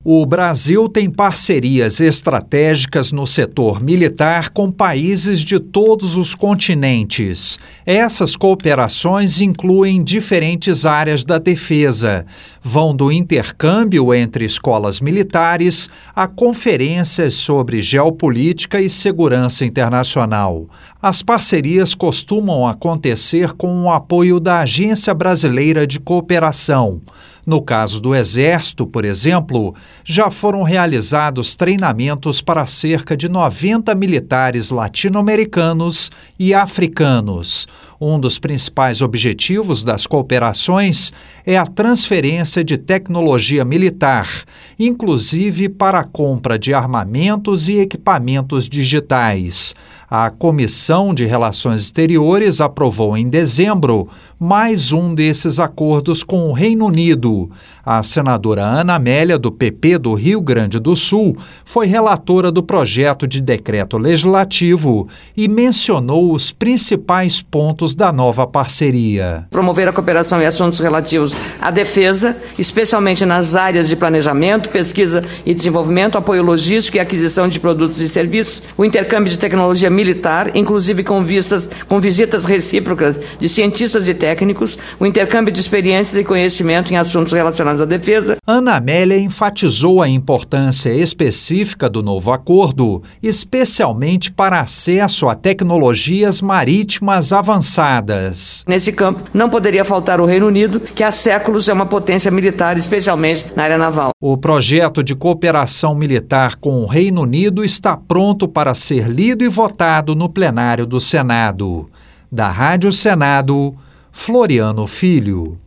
O Brasil tem parcerias estratégicas no setor militar com países de todos os continentes. Essas cooperações incluem diferentes áreas da defesa. Vão do intercâmbio entre escolas militares a conferências sobre geopolítica e segurança internacional. As parcerias costumam acontecer com o apoio da Agência Brasileira de Cooperação. No caso do Exército, por exemplo, já foram realizados treinamentos para cerca de 90 militares latino-americanos e africanos. Um dos principais objetivos das cooperações é a transferência de tecnologia militar, inclusive para a compra de armamentos e equipamentos digitais. A Comissão de Relações Exteriores aprovou em dezembro mais um desses acordos com o Reino Unido. A senadora Ana Amélia, do PP do Rio Grande do Sul, foi relatora do projeto de decreto legislativo e mencionou os principais pontos da nova parceria. Promover a cooperação em assuntos relativos à defesa, especialmente nas áreas de planejamento, pesquisa e desenvolvimento, apoio logístico e aquisição de produtos e serviços, o intercâmbio de tecnologia militar, inclusive com visitas recíprocas de cientistas e técnicos, o intercâmbio de experiências e conhecimento em assuntos relacionados à defesa. Ana Amélia enfatizou a importância específica do novo acordo, especialmente para acesso a tecnologias marítimas avançadas. Nesse campo, não poderia faltar o Reino Unido, que há séculos é uma potência militar, especialmente na área naval. O projeto de cooperação militar com o Reino Unido está pronto para ser lido e votado no plenário do Senado. Da Rádio Senado, Floriano Filho.